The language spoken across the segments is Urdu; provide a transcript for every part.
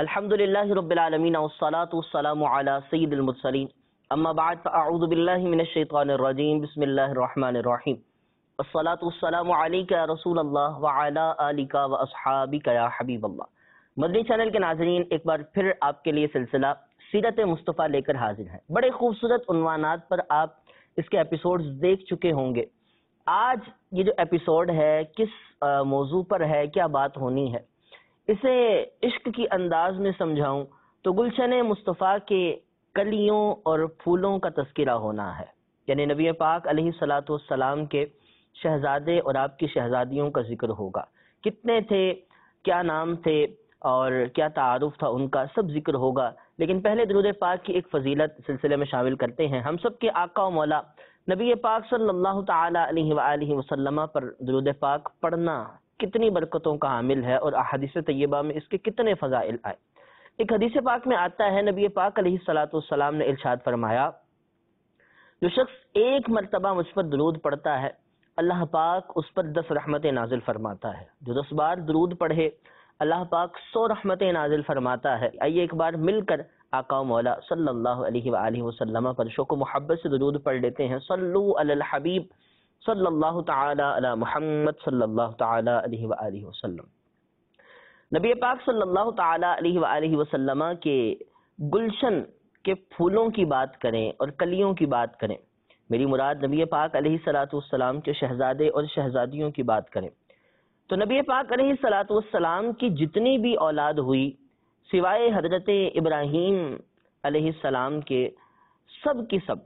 الحمد للہ رب العالمین والصلاة والسلام علی سید المرسلین اما بعد فاعوذ باللہ من الشیطان الرجیم بسم اللہ الرحمن الرحیم والصلاة والسلام علیک یا رسول اللہ وعلی آلک واصحابک یا حبیب اللہ۔ مدنی چینل کے ناظرین، ایک بار پھر آپ کے لیے سلسلہ سیرت مصطفیٰ لے کر حاضر ہے۔ بڑے خوبصورت عنوانات پر آپ اس کے ایپیسوڈز دیکھ چکے ہوں گے۔ آج یہ جو ایپیسوڈ ہے کس موضوع پر ہے، کیا بات ہونی ہے، اسے عشق کی انداز میں سمجھاؤں تو گلشن مصطفیٰ کے کلیوں اور پھولوں کا تذکرہ ہونا ہے، یعنی نبی پاک علیہ الصلاۃ والسلام کے شہزادے اور آپ کی شہزادیوں کا ذکر ہوگا۔ کتنے تھے، کیا نام تھے اور کیا تعارف تھا ان کا، سب ذکر ہوگا۔ لیکن پہلے درود پاک کی ایک فضیلت سلسلے میں شامل کرتے ہیں۔ ہم سب کے آقا و مولا نبی پاک صلی اللہ تعالی علیہ وآلہ وسلم پر درود پاک پڑھنا کتنی برکتوں کا حامل ہے اور احادیث طیبہ میں اس کے کتنے فضائل آئے۔ ایک حدیث پاک میں آتا ہے، نبی پاک علیہ الصلاۃ والسلام نے ارشاد فرمایا، جو شخص ایک مرتبہ مجھ پر درود پڑھتا ہے اللہ پاک اس پر 10 رحمتیں نازل فرماتا ہے۔ جو 10 بار درود پڑھے اللہ پاک 100 رحمتیں نازل فرماتا ہے۔ آئیے ایک بار مل کر آقا و مولا صلی اللہ علیہ وآلہ وسلم پر شوق و محبت سے درود پڑھ لیتے ہیں۔ صلو علی الحبیب صلی اللہ تعالی علی محمد صلی اللہ تعالی علیہ وآلہ وسلم۔ نبی پاک صلی اللہ تعالی علیہ وآلہ وسلم کے گلشن کے پھولوں کی بات کریں اور کلیوں کی بات کریں، میری مراد نبی پاک علیہ الصلاۃ والسلام کے شہزادے اور شہزادیوں کی بات کریں، تو نبی پاک علیہ الصلاۃ والسلام کی جتنی بھی اولاد ہوئی سوائے حضرت ابراہیم علیہ السلام کے، سب کی سب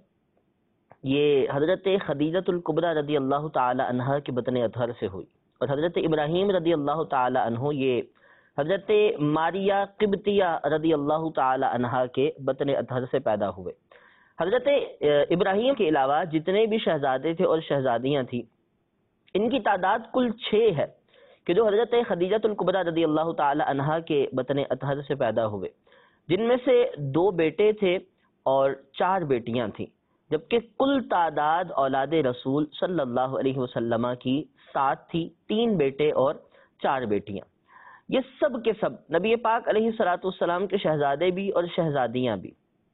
یہ حضرت خدیجۃ الکبریٰ رضی اللہ تعالی عنہا کے بطن اطہر سے ہوئی، اور حضرت ابراہیم رضی اللہ تعالی عنہ یہ حضرت ماریہ قبطیہ رضی اللہ تعالی عنہا کے بطن اطہر سے پیدا ہوئے۔ حضرت ابراہیم کے علاوہ جتنے بھی شہزادے تھے اور شہزادیاں تھیں، ان کی تعداد کل 6 ہے کہ جو حضرت خدیجۃ الکبریٰ رضی اللہ تعالی عنہا کے بطن اطہر سے پیدا ہوئے، جن میں سے 2 بیٹے تھے اور 4 بیٹیاں تھیں، جبکہ کل تعداد اولاد رسول صلی اللہ علیہ وسلم کی 7 تھی، 3 بیٹے اور 4 بیٹیاں۔ یہ سب کے سب نبی پاک علیہ الصلاۃ والسلام کے شہزادے بھی اور شہزادیاں بھی۔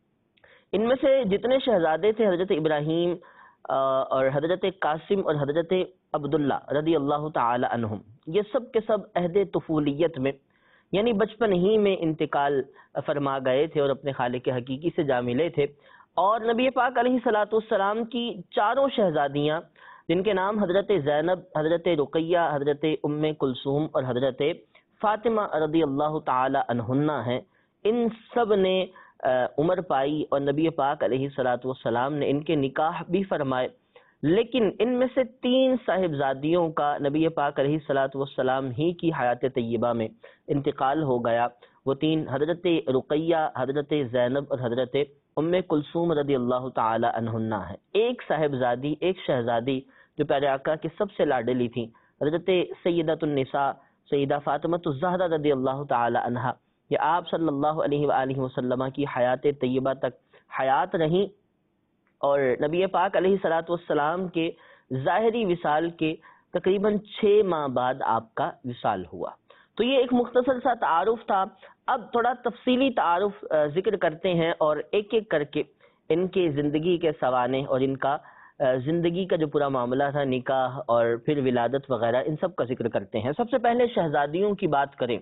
ان میں سے جتنے شہزادے تھے حضرت ابراہیم اور حضرت قاسم اور حضرت عبداللہ رضی اللہ تعالی عنہم، یہ سب کے سب عہد طفولیت میں یعنی بچپن ہی میں انتقال فرما گئے تھے اور اپنے خالق حقیقی سے جا ملے تھے۔ اور نبی پاک علیہ الصلاۃ والسلام کی 4 شہزادیاں، جن کے نام حضرت زینب، حضرت رقیہ، حضرت ام کلثوم اور حضرت فاطمہ رضی اللہ تعالی عنہن ہیں، ان سب نے عمر پائی اور نبی پاک علیہ الصلاۃ والسلام نے ان کے نکاح بھی فرمائے۔ لیکن ان میں سے 3 صاحبزادیوں کا نبی پاک علیہ الصلاۃ والسلام ہی کی حیات طیبہ میں انتقال ہو گیا۔ وہ 3 حضرت رقیہ، حضرت زینب اور حضرت ام کلثوم رضی اللہ تعالی عنہن ہیں۔ ایک صاحبزادی، ایک شہزادی جو پیارے آقا کی سب سے لاڈلی تھیں، حضرت سیدۃ النساء سیدہ فاطمہ الزہرا رضی اللہ تعالی عنہا، یہ آپ صلی اللہ علیہ وآلہ وسلم کی حیات طیبہ تک حیات رہیں، اور نبی پاک علیہ الصلاۃ والسلام کے ظاہری وصال کے تقریباً 6 ماہ بعد آپ کا وصال ہوا۔ تو یہ ایک مختصر سا تعارف تھا۔ اب تھوڑا تفصیلی تعارف ذکر کرتے ہیں اور ایک ایک کر کے ان کے زندگی کے سوانح اور ان کا زندگی کا جو پورا معاملہ تھا، نکاح اور پھر ولادت وغیرہ، ان سب کا ذکر کرتے ہیں۔ سب سے پہلے شہزادیوں کی بات کریں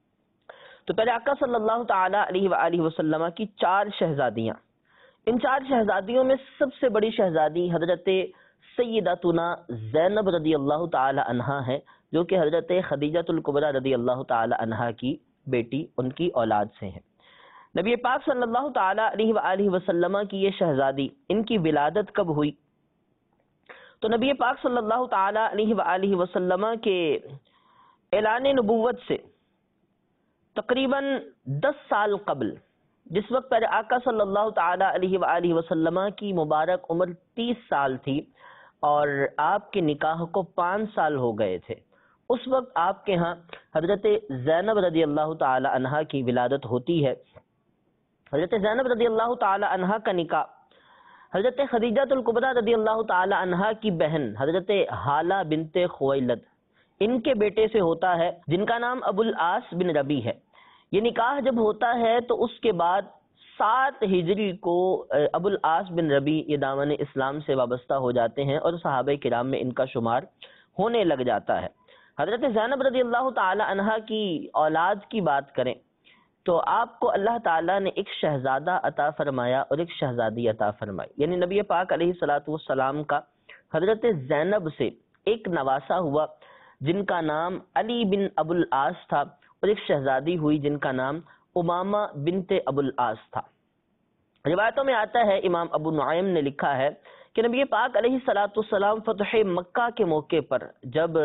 تو پہلے آقا صلی اللہ تعالی علیہ وآلہ وسلم کی 4 شہزادیاں، ان 4 شہزادیوں میں سب سے بڑی شہزادی حضرت سیدتنا زینب رضی اللہ تعالی عنہا ہے، جو کہ حضرت خدیجۃ الکبریٰ رضی اللہ تعالی عنہا کی بیٹی، ان کی اولاد سے ہیں۔ نبی پاک صلی اللہ تعالی علیہ وآلہ وسلم کی یہ شہزادی، ان کی ولادت کب ہوئی؟ تو نبی پاک صلی اللہ تعالی علیہ وآلہ وسلم کے اعلان نبوت سے تقریباً 10 سال قبل، جس وقت پہلے آقا صلی اللہ تعالی علیہ وآلہ وسلم کی مبارک عمر 30 سال تھی اور آپ کے نکاح کو 5 سال ہو گئے تھے، اس وقت آپ کے ہاں حضرت زینب رضی اللہ تعالی عنہا کی ولادت ہوتی ہے۔ حضرت زینب رضی اللہ تعالی عنہا کا نکاح حضرت خدیجۃ الکبریٰ رضی اللہ تعالی عنہا کی بہن حضرت حالہ بنت خویلد، ان کے بیٹے سے ہوتا ہے، جن کا نام ابو العاص بن ربیع ہے۔ یہ نکاح جب ہوتا ہے تو اس کے بعد 7 ہجری کو ابو العاص بن ربیع یہ دامن اسلام سے وابستہ ہو جاتے ہیں اور صحابہ کرام میں ان کا شمار ہونے لگ جاتا ہے۔ حضرت زینب رضی اللہ تعالی عنہا کی اولاد کی بات کریں تو آپ کو اللہ تعالیٰ نے ایک شہزادہ عطا فرمایا اور ایک شہزادی عطا فرمائی، یعنی نبی پاک علیہ الصلوۃ والسلام کا حضرت زینب سے ایک نواسا ہوا جن کا نام علی بن ابو العاص تھا، اور ایک شہزادی ہوئی جن کا نام امامہ بنت ابو العاص تھا۔ روایتوں میں آتا ہے، امام ابو نعیم نے لکھا ہے کہ نبی پاک علیہ الصلوۃ والسلام فتح مکہ کے موقع پر جب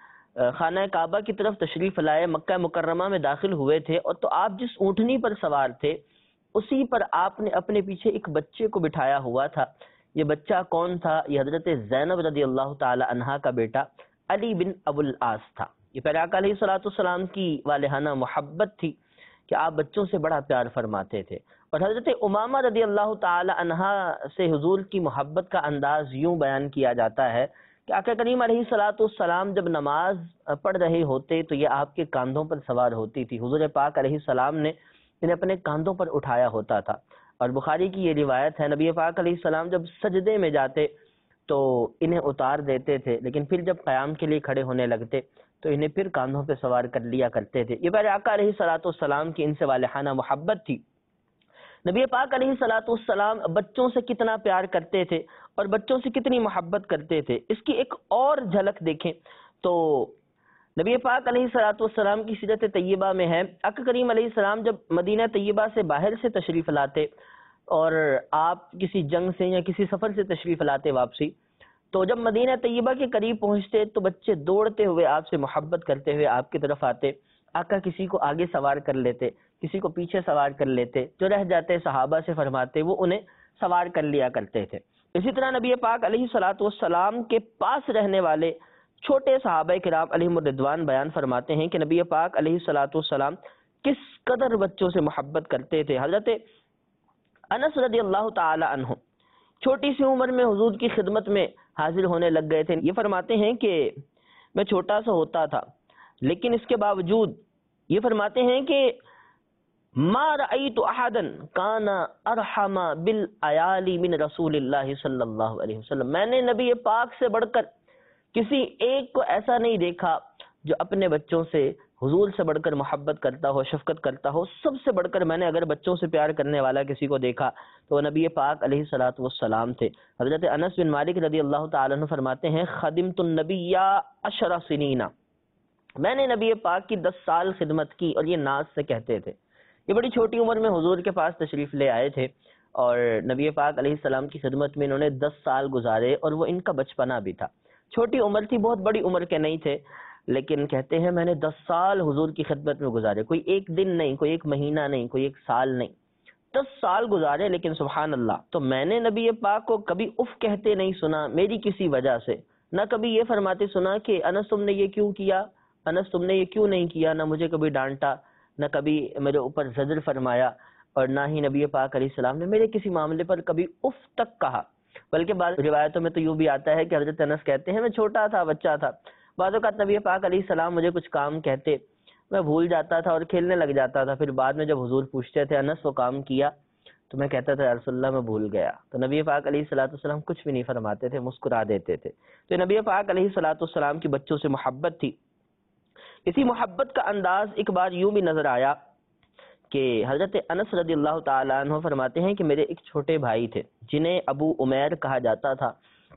خانہ کعبہ کی طرف تشریف لائے، مکہ مکرمہ میں داخل ہوئے تھے، اور تو آپ جس اونٹنی پر سوار تھے اسی پر آپ نے اپنے پیچھے ایک بچے کو بٹھایا ہوا تھا۔ یہ بچہ کون تھا؟ یہ حضرت زینب رضی اللہ تعالی عنہا کا بیٹا علی بن ابو العاص تھا۔ یہ پیارے آقا علیہ الصلوۃ والسلام کی والہانہ محبت تھی کہ آپ بچوں سے بڑا پیار فرماتے تھے، اور حضرت امامہ رضی اللہ تعالی عنہا سے حضور کی محبت کا انداز یوں بیان کیا جاتا ہے کہ آقا کریم علیہ الصلوۃ والسلام جب نماز پڑھ رہے ہوتے تو یہ آپ کے کاندھوں پر سوار ہوتی تھی، حضور پاک علیہ السلام نے انہیں اپنے کاندھوں پر اٹھایا ہوتا تھا۔ اور بخاری کی یہ روایت ہے، نبی پاک علیہ السلام جب سجدے میں جاتے تو انہیں اتار دیتے تھے، لیکن پھر جب قیام کے لیے کھڑے ہونے لگتے تو انہیں پھر کاندھوں پہ سوار کر لیا کرتے تھے۔ یہ پیارے آقا علیہ الصلوۃ والسلام کی ان سے والہانہ محبت تھی۔ نبی پاک علیہ الصلوۃ والسلام بچوں سے کتنا پیار کرتے تھے اور بچوں سے کتنی محبت کرتے تھے، اس کی ایک اور جھلک دیکھیں تو نبی پاک علیہ الصلوۃ والسلام کی سیرت طیبہ میں ہے، آقا کریم علیہ السلام جب مدینہ طیبہ سے باہر سے تشریف لاتے اور آپ کسی جنگ سے یا کسی سفر سے تشریف لاتے واپسی، تو جب مدینہ طیبہ کے قریب پہنچتے تو بچے دوڑتے ہوئے آپ سے محبت کرتے ہوئے آپ کی طرف آتے، آقا کسی کو آگے سوار کر لیتے، کسی کو پیچھے سوار کر لیتے، جو رہ جاتے صحابہ سے فرماتے وہ انہیں سوار کر لیا کرتے تھے۔ اسی طرح نبی پاک علیہ الصلوۃ والسلام کے پاس رہنے والے چھوٹے صحابہ کرام علیہم الرضوان بیان فرماتے ہیں کہ نبی پاک علیہ الصلوۃ والسلام کس قدر بچوں سے محبت کرتے تھے۔ حضرت انس رضی اللہ تعالی عنہ چھوٹی سی عمر میں حضور کی خدمت میں حاضر ہونے لگ گئے تھے۔ یہ فرماتے ہیں کہ میں چھوٹا سا ہوتا تھا، لیکن اس کے باوجود یہ فرماتے ہیں کہ ما رأیت احدا کان ارحم بالعیال من رسول اللہ صلی اللہ علیہ وسلم، میں نے نبی پاک سے بڑھ کر کسی ایک کو ایسا نہیں دیکھا جو اپنے بچوں سے حضور سے بڑھ کر محبت کرتا ہو، شفقت کرتا ہو۔ سب سے بڑھ کر میں نے اگر بچوں سے پیار کرنے والا کسی کو دیکھا تو وہ نبی پاک علیہ الصلوۃ والسلام تھے۔ حضرت انس بن مالک رضی اللہ تعالیٰ عنہ فرماتے ہیں، خدمت النبی 10 سنین، میں نے نبی پاک کی 10 سال خدمت کی، اور یہ ناز سے کہتے تھے۔ یہ بڑی چھوٹی عمر میں حضور کے پاس تشریف لے آئے تھے اور نبی پاک علیہ السلام کی خدمت میں انہوں نے 10 سال گزارے، اور وہ ان کا بچپنا بھی تھا۔ چھوٹی عمر تھی، بہت بڑی عمر کے نہیں تھے، لیکن کہتے ہیں میں نے 10 سال حضور کی خدمت میں گزارے، کوئی ایک دن نہیں، کوئی ایک مہینہ نہیں، کوئی ایک سال نہیں، 10 سال گزارے۔ لیکن سبحان اللہ، تو میں نے نبی پاک کو کبھی اف کہتے نہیں سنا میری کسی وجہ سے، نہ کبھی یہ فرماتے سنا کہ انس تم نے یہ کیوں کیا، انس تم نے یہ کیوں نہیں کیا، نہ مجھے کبھی ڈانٹا، نہ کبھی میرے اوپر زجر فرمایا، اور نہ ہی نبی پاک علیہ السلام نے میرے کسی معاملے پر کبھی اف تک کہا۔ بلکہ بعض روایتوں میں تو یوں بھی آتا ہے کہ حضرت انس کہتے ہیں میں چھوٹا تھا، بچہ تھا، بعض اوقات نبی پاک علیہ السلام مجھے کچھ کام کہتے، میں بھول جاتا تھا اور کھیلنے لگ جاتا تھا، پھر بعد میں جب حضور پوچھتے تھے انس وہ کام کیا، تو میں کہتا تھا یا رسول اللہ میں بھول گیا، تو نبی پاک علیہ الصلوۃ والسلام کچھ بھی نہیں فرماتے تھے، مسکرا دیتے تھے۔ تو نبی پاک علیہ الصلوۃ والسلام کی بچوں سے محبت تھی۔ اسی محبت کا انداز ایک بار یوں بھی نظر آیا کہ حضرت انس رضی اللہ تعالیٰ عنہ فرماتے ہیں کہ میرے ایک چھوٹے بھائی تھے جنہیں ابو عمیر کہا جاتا تھا،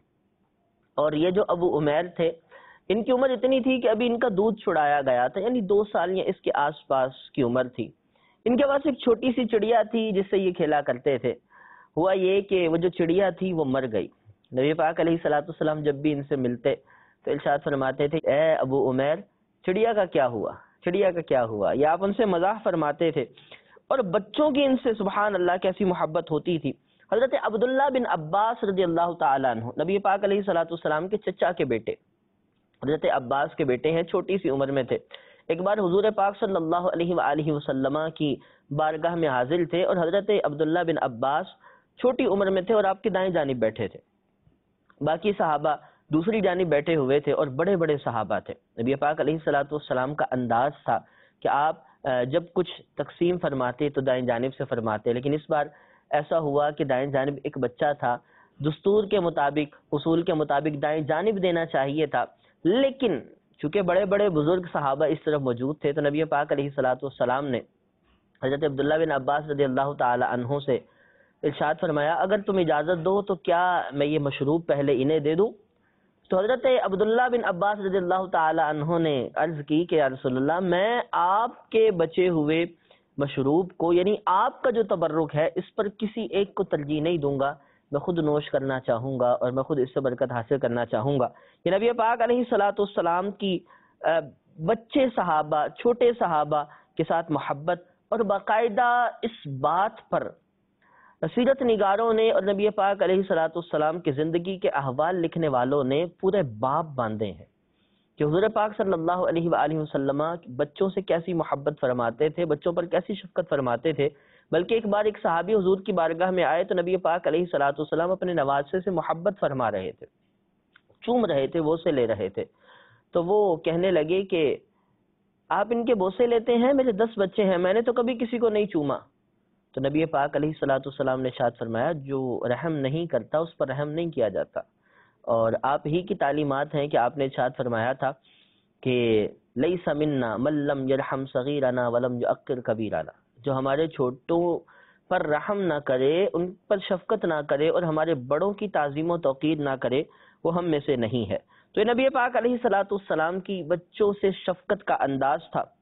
اور یہ جو ابو عمیر تھے ان کی عمر اتنی تھی کہ ابھی ان کا دودھ چھڑایا گیا تھا، یعنی 2 سال یا اس کے آس پاس کی عمر تھی۔ ان کے پاس ایک چھوٹی سی چڑیا تھی جس سے یہ کھیلا کرتے تھے۔ ہوا یہ کہ وہ جو چڑیا تھی وہ مر گئی۔ نبی پاک علیہ الصلوۃ والسلام جب بھی ان سے ملتے تو ارشاد فرماتے تھے اے ابو عمیر چڑیا کا کیا ہوا، چڑیا کا کیا ہوا، یہ آپ ان سے مزاح فرماتے تھے، اور بچوں کی ان سے سبحان اللہ کیسی محبت ہوتی تھی۔ حضرت عبداللہ بن عباس رضی اللہ تعالیٰ عنہ نبی پاک علیہ الصلوۃ والسلام کے چچا کے بیٹے، حضرت عباس کے بیٹے ہیں، چھوٹی سی عمر میں تھے۔ ایک بار حضور پاک صلی اللہ علیہ وآلہ وسلم کی بارگاہ میں حاضر تھے، اور حضرت عبداللہ بن عباس چھوٹی عمر میں تھے اور آپ کی دائیں جانب بیٹھے تھے، باقی صحابہ دوسری جانب بیٹھے ہوئے تھے، اور بڑے بڑے صحابہ تھے۔ نبی پاک علیہ الصلوۃ والسلام کا انداز تھا کہ آپ جب کچھ تقسیم فرماتے تو دائیں جانب سے فرماتے، لیکن اس بار ایسا ہوا کہ دائیں جانب ایک بچہ تھا، دستور کے مطابق، اصول کے مطابق دائیں جانب دینا چاہیے تھا، لیکن چونکہ بڑے بڑے بزرگ صحابہ اس طرف موجود تھے تو نبی پاک علیہ الصلوۃ والسلام نے حضرت عبداللہ بن عباس رضی اللہ تعالی عنہ سے ارشاد فرمایا اگر تم اجازت دو تو کیا میں یہ مشروب پہلے انہیں دے دوں؟ تو حضرت عبداللہ بن عباس رضی اللہ تعالی عنہ نے عرض کی کہ یا رسول اللہ میں آپ کے بچے ہوئے مشروب کو، یعنی آپ کا جو تبرک ہے، اس پر کسی ایک کو ترجیح نہیں دوں گا، میں خود نوش کرنا چاہوں گا اور میں خود اس سے برکت حاصل کرنا چاہوں گا۔ یہ نبی پاک علیہ الصلوۃ والسلام کی بچے صحابہ، چھوٹے صحابہ کے ساتھ محبت، اور باقاعدہ اس بات پر سیرت نگاروں نے اور نبی پاک علیہ الصلوۃ والسلام کی زندگی کے احوال لکھنے والوں نے پورے باب باندھے ہیں کہ حضور پاک صلی اللہ علیہ وآلہ وسلم بچوں سے کیسی محبت فرماتے تھے، بچوں پر کیسی شفقت فرماتے تھے۔ بلکہ ایک بار ایک صحابی حضور کی بارگاہ میں آئے تو نبی پاک علیہ الصلوۃ والسلام اپنے نواسے سے محبت فرما رہے تھے، چوم رہے تھے، بوسے لے رہے تھے، تو وہ کہنے لگے کہ آپ ان کے بوسے لیتے ہیں، میرے 10 بچے ہیں، میں نے تو کبھی کسی کو نہیں چوما۔ تو نبی پاک علیہ الصلوۃ والسلام نے ارشاد فرمایا جو رحم نہیں کرتا اس پر رحم نہیں کیا جاتا، اور آپ ہی کی تعلیمات ہیں کہ آپ نے ارشاد فرمایا تھا کہ لیس منا من لم یرحم صغیرنا ولم یعقر کبیرنا، جو ہمارے چھوٹوں پر رحم نہ کرے، ان پر شفقت نہ کرے اور ہمارے بڑوں کی تعظیم و توقیر نہ کرے، وہ ہم میں سے نہیں ہے۔ تو یہ نبی پاک علیہ الصلوۃ والسلام کی بچوں سے شفقت کا انداز تھا۔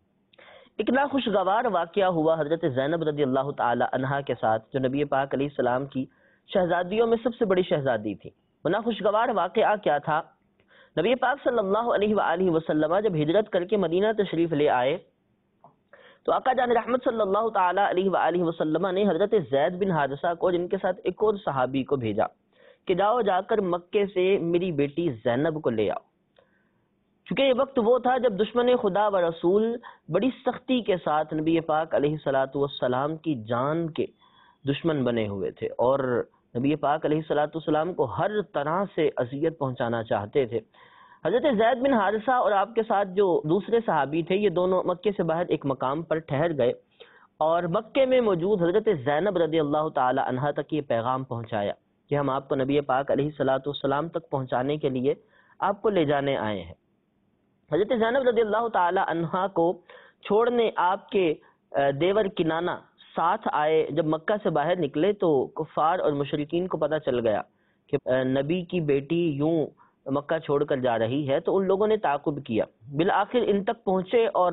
ایک ناخوشگوار واقعہ ہوا حضرت زینب رضی اللہ تعالی عنہا کے ساتھ، جو نبی پاک علیہ السلام کی شہزادیوں میں سب سے بڑی شہزادی تھی۔ وہ ناخوشگوار واقعہ کیا تھا؟ نبی پاک صلی اللہ علیہ وآلہ وسلم جب ہجرت کر کے مدینہ تشریف لے آئے تو آقا جان رحمت صلی اللہ تعالی علیہ وآلہ وسلم نے حضرت زید بن حارثہ کو، جن کے ساتھ ایک اور صحابی کو بھیجا کہ جاؤ جا کر مکے سے میری بیٹی زینب کو لے آؤ، چونکہ یہ وقت وہ تھا جب دشمن خدا و رسول بڑی سختی کے ساتھ نبی پاک علیہ الصلوۃ والسلام کی جان کے دشمن بنے ہوئے تھے اور نبی پاک علیہ الصلوۃ والسلام کو ہر طرح سے اذیت پہنچانا چاہتے تھے۔ حضرت زید بن حارثہ اور آپ کے ساتھ جو دوسرے صحابی تھے، یہ دونوں مکے سے باہر ایک مقام پر ٹھہر گئے اور مکے میں موجود حضرت زینب رضی اللہ تعالی عنہا تک یہ پیغام پہنچایا کہ ہم آپ کو نبی پاک علیہ الصلوۃ والسلام تک پہنچانے کے لیے آپ کو لے جانے آئے ہیں۔ حضرت زینب رضی اللہ تعالی عنہا کو چھوڑنے آپ کے دیور کنانہ ساتھ آئے۔ جب مکہ سے باہر نکلے تو کفار اور مشرکین کو پتہ چل گیا کہ نبی کی بیٹی یوں مکہ چھوڑ کر جا رہی ہے، تو ان لوگوں نے تعاقب کیا، بالآخر ان تک پہنچے اور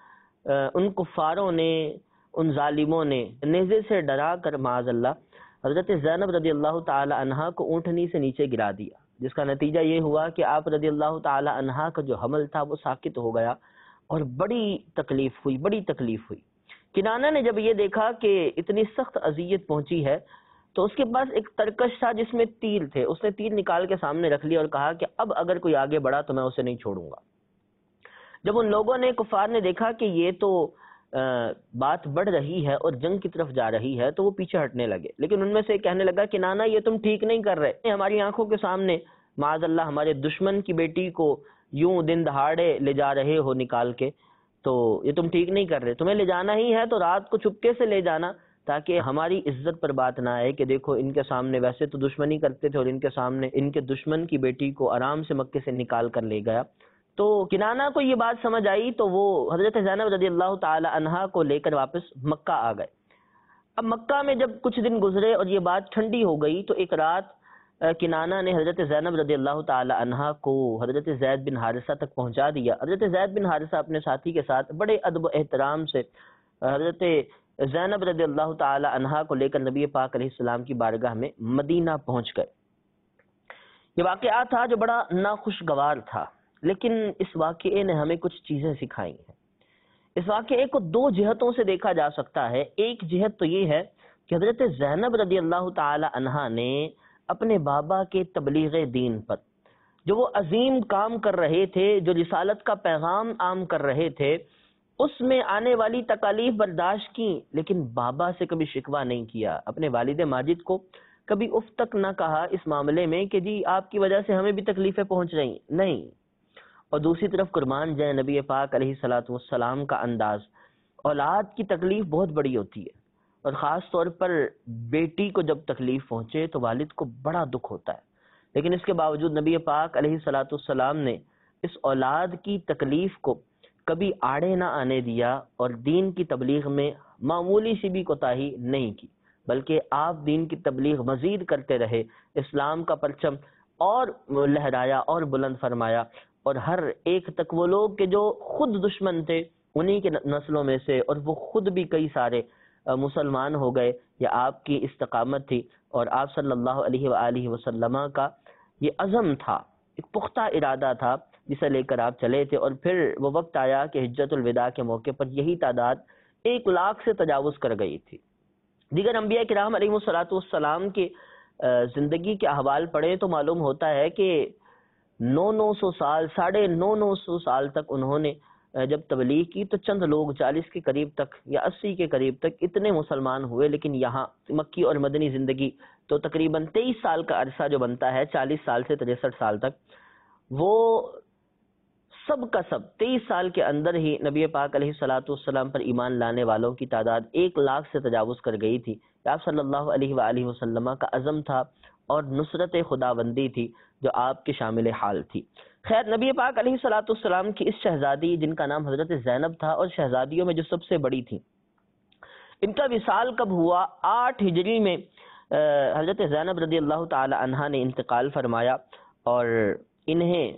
ان کفاروں نے، ان ظالموں نے نیزے سے ڈرا کر معاذ اللہ حضرت زینب رضی اللہ تعالی عنہا کو اونٹنی سے نیچے گرا دیا، جس کا نتیجہ یہ ہوا کہ آپ رضی اللہ تعالی عنہا کا جو حمل تھا وہ ساقط ہو گیا اور بڑی تکلیف ہوئی۔ کنانہ نے جب یہ دیکھا کہ اتنی سخت اذیت پہنچی ہے تو اس کے پاس ایک ترکش تھا جس میں تیر تھے، اس نے تیر نکال کے سامنے رکھ لیا اور کہا کہ اب اگر کوئی آگے بڑھا تو میں اسے نہیں چھوڑوں گا۔ جب ان لوگوں نے، کفار نے دیکھا کہ یہ تو بات بڑھ رہی ہے اور جنگ کی طرف جا رہی ہے تو وہ پیچھے ہٹنے لگے، لیکن ان میں سے کہنے لگا کہ نانا یہ تم ٹھیک نہیں کر رہے، ہماری آنکھوں کے سامنے معاذ اللہ ہمارے دشمن کی بیٹی کو یوں دن دہاڑے لے جا رہے ہو نکال کے، تو یہ تم ٹھیک نہیں کر رہے، تمہیں لے جانا ہی ہے تو رات کو چپکے سے لے جانا تاکہ ہماری عزت پر بات نہ آئے کہ دیکھو ان کے سامنے ویسے تو دشمنی کرتے تھے اور ان کے سامنے ان کے دشمن کی بیٹی کو آرام سے مکے سے نکال کر لے گیا۔ تو کنانہ کو یہ بات سمجھ آئی تو وہ حضرت زینب رضی اللہ تعالی عنہا کو لے کر واپس مکہ آ گئے۔ اب مکہ میں جب کچھ دن گزرے اور یہ بات ٹھنڈی ہو گئی تو ایک رات کنانہ نے حضرت زینب رضی اللہ تعالی عنہا کو حضرت زید بن حارثہ تک پہنچا دیا۔ حضرت زید بن حارثہ اپنے ساتھی کے ساتھ بڑے ادب و احترام سے حضرت زینب رضی اللہ تعالی عنہا کو لے کر نبی پاک علیہ السلام کی بارگاہ میں مدینہ پہنچ گئے۔ یہ واقعہ تھا جو بڑا ناخوشگوار تھا، لیکن اس واقعے نے ہمیں کچھ چیزیں سکھائی ہیں۔ اس واقعے کو دو جہتوں سے دیکھا جا سکتا ہے۔ ایک جہت تو یہ ہے کہ حضرت زینب رضی اللہ تعالی عنہا نے اپنے بابا کے تبلیغ دین پر جو وہ عظیم کام کر رہے تھے، جو رسالت کا پیغام عام کر رہے تھے، اس میں آنے والی تکالیف برداشت کی، لیکن بابا سے کبھی شکوہ نہیں کیا، اپنے والد ماجد کو کبھی اف تک نہ کہا اس معاملے میں کہ جی آپ کی وجہ سے ہمیں بھی تکلیفیں پہنچ رہی نہیں۔ اور دوسری طرف قربان جائے نبی پاک علیہ الصلوۃ والسلام کا انداز اولاد کی تکلیف بہت بڑی ہوتی ہے، اور خاص طور پر بیٹی کو جب تکلیف پہنچے تو والد کو بڑا دکھ ہوتا ہے، لیکن اس کے باوجود نبی پاک علیہ الصلاۃ والسلام نے اس اولاد کی تکلیف کو کبھی آڑے نہ آنے دیا اور دین کی تبلیغ میں معمولی سی بھی کوتاہی نہیں کی، بلکہ آپ دین کی تبلیغ مزید کرتے رہے، اسلام کا پرچم اور لہرایا اور بلند فرمایا، اور ہر ایک تک وہ لوگ کہ جو خود دشمن تھے انہی کے نسلوں میں سے، اور وہ خود بھی کئی سارے مسلمان ہو گئے، یا آپ کی استقامت تھی اور آپ صلی اللہ علیہ وآلہ وسلم کا یہ عزم تھا، ایک پختہ ارادہ تھا جسے لے کر آپ چلے تھے، اور پھر وہ وقت آیا کہ حجۃ الوداع کے موقع پر یہی تعداد 1,00,000 سے تجاوز کر گئی تھی۔ دیگر انبیاء کرام علیہ الصلوۃ والسلام کی زندگی کے احوال پڑھیں تو معلوم ہوتا ہے کہ 900 سال 950 سال تک انہوں نے جب تبلیغ کی تو چند لوگ 40 کے قریب تک یا 80 کے قریب تک اتنے مسلمان ہوئے، لیکن یہاں مکی اور مدنی زندگی تو تقریباً 23 سال کا عرصہ جو بنتا ہے، 40 سال سے 63 سال تک، وہ سب کا سب 23 سال کے اندر ہی نبی پاک علیہ الصلوۃ والسلام پر ایمان لانے والوں کی تعداد 1,00,000 سے تجاوز کر گئی تھی۔ آپ صلی اللہ علیہ وآلہ وسلم کا عزم تھا اور نصرت خداوندی تھی جو آپ کے شامل حال تھی۔ خیر، نبی پاک علیہ الصلوۃ والسلام کی اس شہزادی جن کا نام حضرت زینب تھا، اور شہزادیوں میں جو سب سے بڑی تھی، ان کا وصال کب ہوا؟ 8 ہجری میں حضرت زینب رضی اللہ تعالی عنہا نے انتقال فرمایا، اور انہیں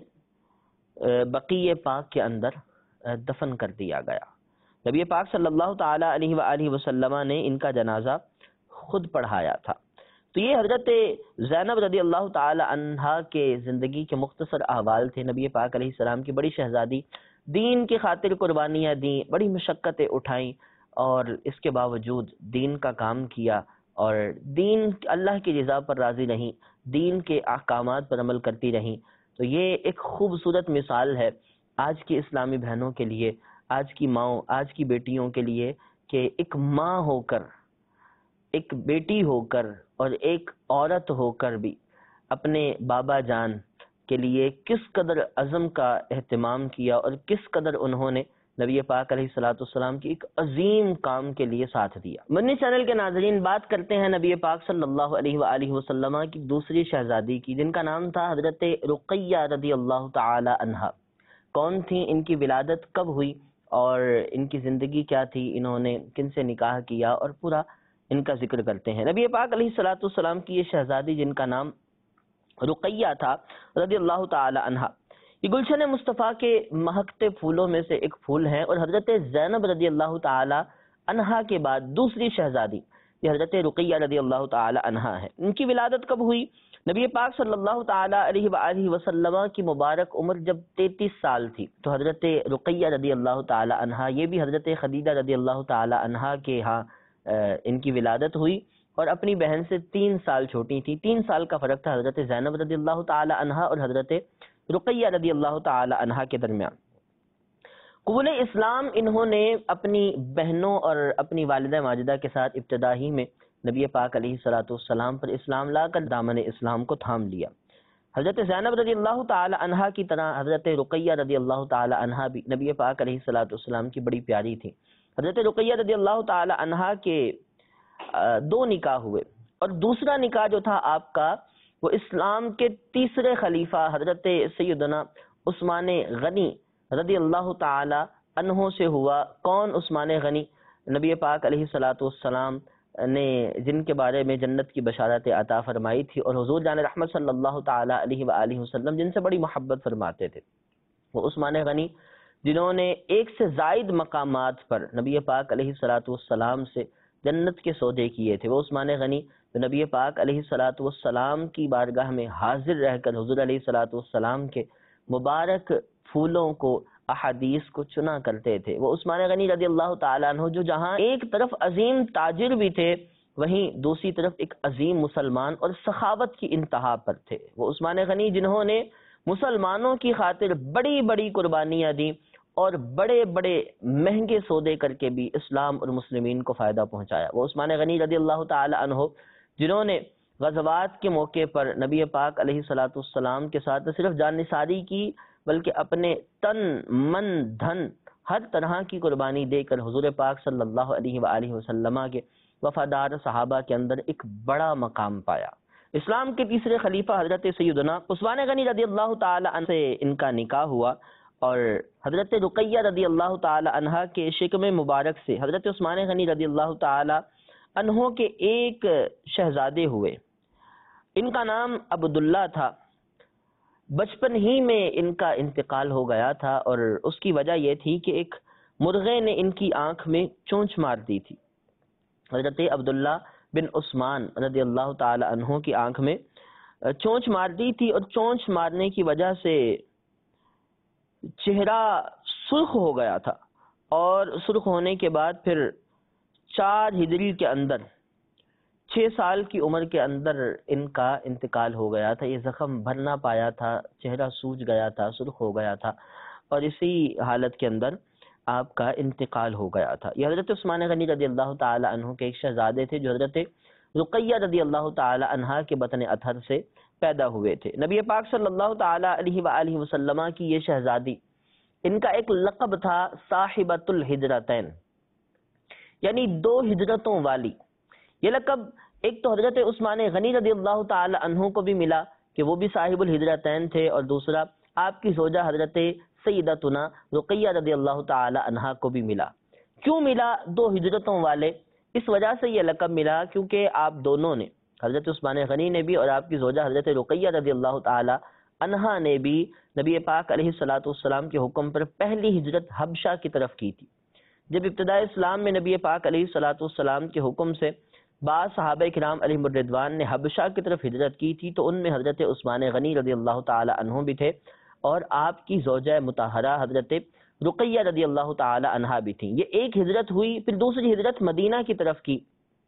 بقیع پاک کے اندر دفن کر دیا گیا۔ نبی پاک صلی اللہ تعالی علیہ وآلہ وسلم نے ان کا جنازہ خود پڑھایا تھا۔ تو یہ حضرت زینب رضی اللہ تعالی عنہا کے زندگی کے مختصر احوال تھے۔ نبی پاک علیہ السلام کی بڑی شہزادی، دین کی خاطر قربانیاں دیں، بڑی مشقتیں اٹھائیں، اور اس کے باوجود دین کا کام کیا، اور دین اللہ کی رضا پر راضی رہیں، دین کے احکامات پر عمل کرتی رہیں۔ تو یہ ایک خوبصورت مثال ہے آج کی اسلامی بہنوں کے لیے، آج کی ماؤں، آج کی بیٹیوں کے لیے، کہ ایک ماں ہو کر، ایک بیٹی ہو کر، اور ایک عورت ہو کر بھی اپنے بابا جان کے لیے کس قدر عزم کا اہتمام کیا، اور کس قدر انہوں نے نبی پاک علیہ الصلوۃ والسلام کی ایک عظیم کام کے لیے ساتھ دیا۔ مدنی چینل کے ناظرین، بات کرتے ہیں نبی پاک صلی اللہ علیہ وآلہ وسلم کی دوسری شہزادی کی، جن کا نام تھا حضرت رقیہ رضی اللہ تعالی عنہا۔ کون تھی؟ ان کی ولادت کب ہوئی، اور ان کی زندگی کیا تھی، انہوں نے کن سے نکاح کیا، اور پورا ان کا ذکر کرتے ہیں۔ نبی پاک علیہ الصلوۃ والسلام کی یہ شہزادی جن کا نام رقیہ تھا رضی اللہ تعالی عنہا، یہ گلشن مصطفیٰ کے مہکتے پھولوں میں سے ایک پھول ہیں، اور حضرت زینب رضی اللہ تعالی عنہا کے بعد دوسری شہزادی یہ حضرت رقیہ رضی اللہ تعالی عنہا ہے۔ ان کی ولادت کب ہوئی؟ نبی پاک صلی اللہ تعالی علیہ وآلہ وسلم کی مبارک عمر جب 33 سال تھی تو حضرت رقیہ رضی اللہ تعالی عنہا، یہ بھی حضرت خدیجہ رضی اللہ تعالی عنہا کے ہاں ان کی ولادت ہوئی، اور اپنی بہن سے 3 سال چھوٹی تھی۔ 3 سال کا فرق تھا حضرت زینب رضی اللہ تعالی عنہا اور حضرت رقیہ رضی اللہ تعالی عنہا کے درمیان۔ قبول اسلام انہوں نے اپنی بہنوں اور اپنی والدہ ماجدہ کے ساتھ ابتدا ہی میں نبی پاک علیہ الصلوۃ والسلام پر اسلام لا کر دامن اسلام کو تھام لیا۔ حضرت زینب رضی اللہ تعالی عنہا کی طرح حضرت رقیہ رضی اللہ تعالی عنہا بھی نبی پاک علیہ الصلوۃ والسلام کی بڑی پیاری تھی۔ حضرت رقیہ رضی اللہ تعالی عنہا کے 2 نکاح ہوئے، اور دوسرا نکاح جو تھا آپ کا وہ اسلام کے تیسرے خلیفہ حضرت سیدنا عثمان غنی رضی اللہ تعالی عنہ سے ہوا۔ کون عثمان غنی؟ نبی پاک علیہ الصلوۃ والسلام نے جن کے بارے میں جنت کی بشارت عطا فرمائی تھی، اور حضور جان رحمت صلی اللہ تعالی علیہ وآلہ وسلم جن سے بڑی محبت فرماتے تھے، وہ عثمان غنی جنہوں نے 1 سے زائد مقامات پر نبی پاک علیہ الصلوۃ والسلام سے جنت کے سودے کیے تھے۔ وہ عثمان غنی تو نبی پاک علیہ الصلوۃ والسلام کی بارگاہ میں حاضر رہ کر حضور علیہ الصلوۃ والسلام کے مبارک پھولوں کو، احادیث کو چنا کرتے تھے۔ وہ عثمان غنی رضی اللہ تعالیٰ عنہ جو جہاں ایک طرف عظیم تاجر بھی تھے، وہیں دوسری طرف ایک عظیم مسلمان اور سخاوت کی انتہا پر تھے۔ وہ عثمان غنی جنہوں نے مسلمانوں کی خاطر بڑی بڑی قربانیاں دیں، اور بڑے بڑے مہنگے سودے کر کے بھی اسلام اور مسلمین کو فائدہ پہنچایا۔ وہ عثمان غنی رضی اللہ تعالی عنہ جنہوں نے غزوات کے موقع پر نبی پاک علیہ الصلاۃ والسلام کے ساتھ نہ صرف جان نثاری کی بلکہ اپنے تن من دھن ہر طرح کی قربانی دے کر حضور پاک صلی اللہ علیہ وآلہ وسلم کے وفادار صحابہ کے اندر ایک بڑا مقام پایا۔ اسلام کے تیسرے خلیفہ حضرت سیدنا عثمان غنی رضی اللہ تعالی عنہ سے ان کا نکاح ہوا، اور حضرت رقیہ رضی اللہ تعالی عنہ کے شکم مبارک سے حضرت عثمان غنی رضی اللہ تعالی عنہ کے ایک شہزادے ہوئے۔ ان کا نام عبداللہ تھا۔ بچپن ہی میں ان کا انتقال ہو گیا تھا، اور اس کی وجہ یہ تھی کہ ایک مرغے نے ان کی آنکھ میں چونچ مار دی تھی۔ حضرت عبداللہ بن عثمان رضی اللہ تعالی عنہ کی آنکھ میں چونچ مار دی تھی، اور چونچ مارنے کی وجہ سے چہرہ سرخ ہو گیا تھا، اور سرخ ہونے کے بعد پھر 4 ہجری کے اندر 6 سال کی عمر کے اندر ان کا انتقال ہو گیا تھا۔ یہ زخم بھر نہ پایا تھا، چہرہ سوج گیا تھا، سرخ ہو گیا تھا، اور اسی حالت کے اندر آپ کا انتقال ہو گیا تھا۔ یہ حضرت عثمان غنی رضی اللہ تعالی عنہ کے ایک شہزادے تھے جو حضرت رقیہ رضی اللہ تعالی عنہ کے بطن اطہر سے پیدا ہوئے تھے۔ نبی پاک صلی اللہ تعالی علیہ وآلہ وسلم کی یہ شہزادی، ان کا ایک لقب تھا صاحبۃ الہجرتین، یعنی 2 ہجرتوں والی۔ یہ لقب ایک تو حضرت عثمان غنی رضی اللہ تعالی عنہ کو بھی ملا کہ وہ بھی صاحب الہجرتین تھے، اور دوسرا آپ کی زوجہ حضرت سیدتنا رقیہ رضی اللہ تعالی عنہ کو بھی ملا۔ کیوں ملا 2 ہجرتوں والے؟ اس وجہ سے یہ لقب ملا کیونکہ آپ دونوں نے، حضرت عثمان غنی نے بھی اور آپ کی زوجہ حضرت رقیہ رضی اللہ تعالی عنہ نے بھی نبی پاک علیہ الصلاۃ والسلام کے حکم پر پہلی ہجرت حبشہ کی طرف کی تھی۔ جب ابتداء اسلام میں نبی پاک علیہ الصلاۃ والسلام کے حکم سے بعض صحابہ کرام علیہم الرضوان نے حبشہ کی طرف ہجرت کی تھی، تو ان میں حضرت عثمان غنی رضی اللہ تعالی عنہ بھی تھے، اور آپ کی زوجہ مطہرہ حضرت رقیہ رضی اللہ تعالی عنہ بھی تھیں۔ یہ ایک ہجرت ہوئی، پھر دوسری ہجرت مدینہ کی طرف کی،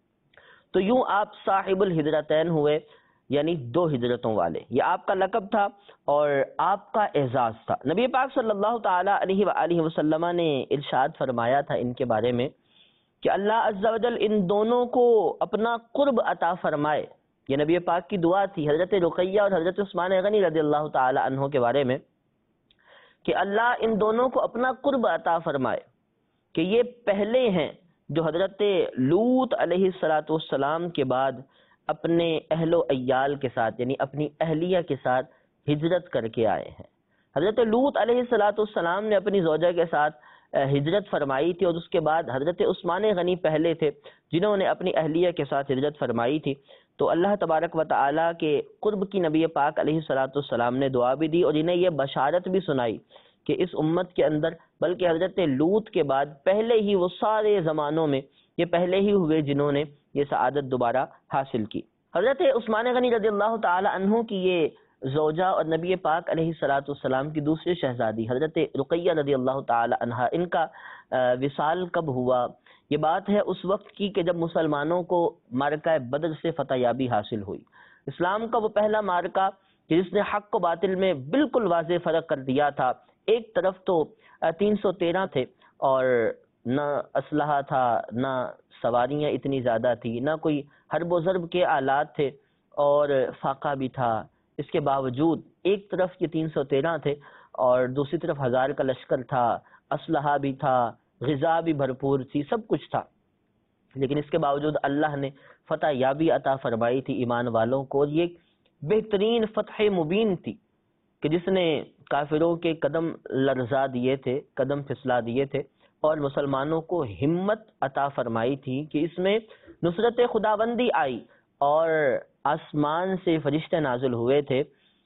تو یوں آپ صاحب الہجرتین ہوئے، یعنی 2 ہجرتوں والے۔ یہ آپ کا لقب تھا اور آپ کا اعزاز تھا۔ نبی پاک صلی اللہ تعالی علیہ وآلہ وسلم نے ارشاد فرمایا تھا ان کے بارے میں کہ اللہ عز و جل ان دونوں کو اپنا قرب عطا فرمائے۔ یہ نبی پاک کی دعا تھی حضرت رقیہ اور حضرت عثمان غنی رضی اللہ تعالی عنہ کے بارے میں کہ اللہ ان دونوں کو اپنا قرب عطا فرمائے، کہ یہ پہلے ہیں جو حضرت لوط علیہ السلام کے بعد اپنے اہل و عیال کے ساتھ، یعنی اپنی اہلیہ کے ساتھ ہجرت کر کے آئے ہیں۔ حضرت لوط علیہ السلام نے اپنی زوجہ کے ساتھ ہجرت فرمائی تھی، اور اس کے بعد حضرت عثمان غنی پہلے تھے جنہوں نے اپنی اہلیہ کے ساتھ ہجرت فرمائی تھی۔ تو اللہ تبارک و تعالیٰ کے قرب کی نبی پاک علیہ السلام نے دعا بھی دی، اور انہیں یہ بشارت بھی سنائی کہ اس امت کے اندر بلکہ حضرت لوط کے بعد پہلے ہی وہ سارے زمانوں میں یہ پہلے ہی ہوئے جنہوں نے یہ سعادت دوبارہ حاصل کی۔ حضرت عثمان غنی رضی اللہ تعالی عنہ کی یہ زوجہ اور نبی پاک علیہ السلام کی دوسری شہزادی حضرت رقیہ رضی اللہ تعالی عنہ، ان کا وصال کب ہوا؟ یہ بات ہے اس وقت کی کہ جب مسلمانوں کو معرکہ بدر سے فتح یابی حاصل ہوئی۔ اسلام کا وہ پہلا معرکہ کہ جس نے حق و باطل میں بالکل واضح فرق کر دیا تھا۔ ایک طرف تو 313 تھے، اور نہ اسلحہ تھا، نہ سواریاں اتنی زیادہ تھی، نہ کوئی حرب و ضرب کے آلات تھے، اور فاقہ بھی تھا۔ اس کے باوجود ایک طرف یہ 313 تھے اور دوسری طرف 1000 کا لشکر تھا، اسلحہ بھی تھا، غذا بھی بھرپور تھی، سب کچھ تھا، لیکن اس کے باوجود اللہ نے فتح یابی عطا فرمائی تھی ایمان والوں کو۔ اور یہ ایک بہترین فتح مبین تھی کہ جس نے کافروں کے قدم لرزا دیے تھے، قدم پھسلا دیے تھے، اور مسلمانوں کو ہمت عطا فرمائی تھی کہ اس میں نصرت خداوندی آئی، اور آسمان سے فرشتے نازل ہوئے تھے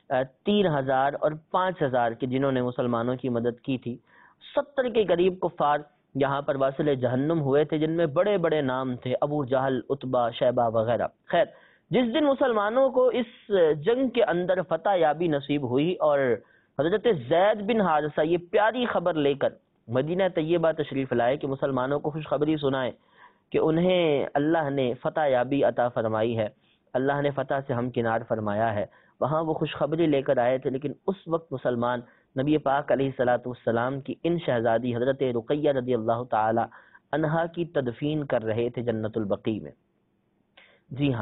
3000 اور 5000 کے، جنہوں نے مسلمانوں کی مدد کی تھی۔ 70 کے قریب کفار یہاں پر واصل جہنم ہوئے تھے، جن میں بڑے بڑے نام تھے، ابو جہل، عتبہ، شیبہ وغیرہ۔ خیر، جس دن مسلمانوں کو اس جنگ کے اندر فتح یابی نصیب ہوئی اور حضرت زید بن حارثہ یہ پیاری خبر لے کر مدینہ طیبہ تشریف لائے کہ مسلمانوں کو خوشخبری سنائے کہ انہیں اللہ نے فتح یابی عطا فرمائی ہے، اللہ نے فتح سے ہمکنار فرمایا ہے، وہاں وہ خوشخبری لے کر آئے تھے، لیکن اس وقت مسلمان نبی پاک علیہ السلام کی ان شہزادی حضرت رقیہ رضی اللہ تعالی عنہا کی تدفین کر رہے تھے جنت البقیع میں۔ جی ہاں،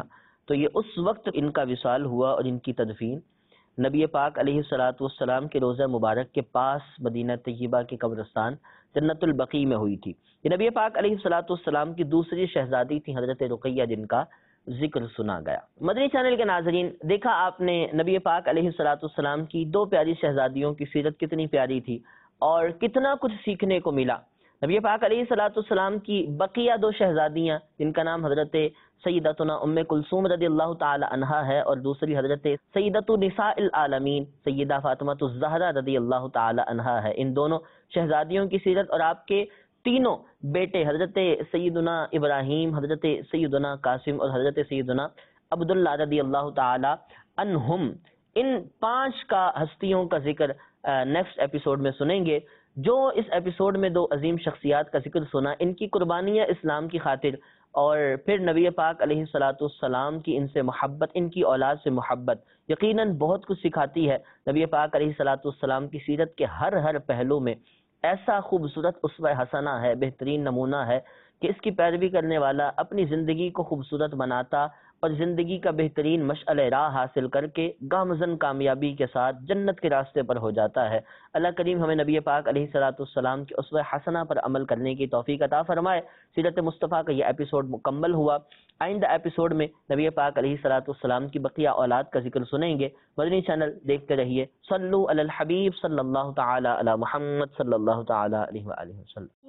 تو یہ اس وقت ان کا وصال ہوا اور ان کی تدفین نبی پاک علیہ الصلوۃ والسلام کے روضہ مبارک کے پاس مدینہ طیبہ کے قبرستان جنت البقیع میں ہوئی تھی۔ یہ نبی پاک علیہ الصلوۃ والسلام کی دوسری شہزادی تھی حضرت رقیہ، جن کا ذکر سنا گیا۔ مدنی چینل کے ناظرین، دیکھا آپ نے نبی پاک علیہ الصلوۃ والسلام کی دو پیاری شہزادیوں کی سیرت کتنی پیاری تھی اور کتنا کچھ سیکھنے کو ملا۔ نبی پاک علیہ الصلوۃ والسلام کی بقیہ دو شہزادیاں، جن کا نام حضرت سیدتنا ام کلثوم رضی اللہ تعالی عنہا ہے اور دوسری حضرت سیدۃ نساء العالمین سیدہ فاطمہ الزہرا رضی اللہ تعالی عنہا ہے، ان دونوں شہزادیوں کی سیرت اور آپ کے تینوں بیٹے حضرت سیدنا ابراہیم، حضرت سیدنا قاسم اور حضرت سیدنا عبداللہ رضی اللہ تعالی عنہم، ان 5 کا ہستیوں کا ذکر نیکسٹ ایپیسوڈ میں سنیں گے۔ جو اس ایپیسوڈ میں 2 عظیم شخصیات کا ذکر سنا، ان کی قربانیاں اسلام کی خاطر اور پھر نبی پاک علیہ الصلوۃ والسلام کی ان سے محبت، ان کی اولاد سے محبت یقیناً بہت کچھ سکھاتی ہے۔ نبی پاک علیہ الصلوۃ والسلام کی سیرت کے ہر پہلو میں ایسا خوبصورت اسوہ حسنہ ہے، بہترین نمونہ ہے کہ اس کی پیروی کرنے والا اپنی زندگی کو خوبصورت بناتا اور زندگی کا بہترین مشعل راہ حاصل کر کے گامزن کامیابی کے ساتھ جنت کے راستے پر ہو جاتا ہے۔ اللہ کریم ہمیں نبی پاک علیہ الصلوۃ والسلام کی اسوہ حسنہ پر عمل کرنے کی توفیق عطا فرمائے۔ سیرت مصطفیٰ کا یہ ایپیسوڈ مکمل ہوا۔ آئندہ ایپیسوڈ میں نبی پاک علیہ الصلوۃ والسلام کی بقیہ اولاد کا ذکر سنیں گے۔ مدنی چینل دیکھتے رہیے۔ صلو علی الحبیب صلی اللہ تعالی علی محمد صلی اللہ تعالی علیہ وآلہ وسلم۔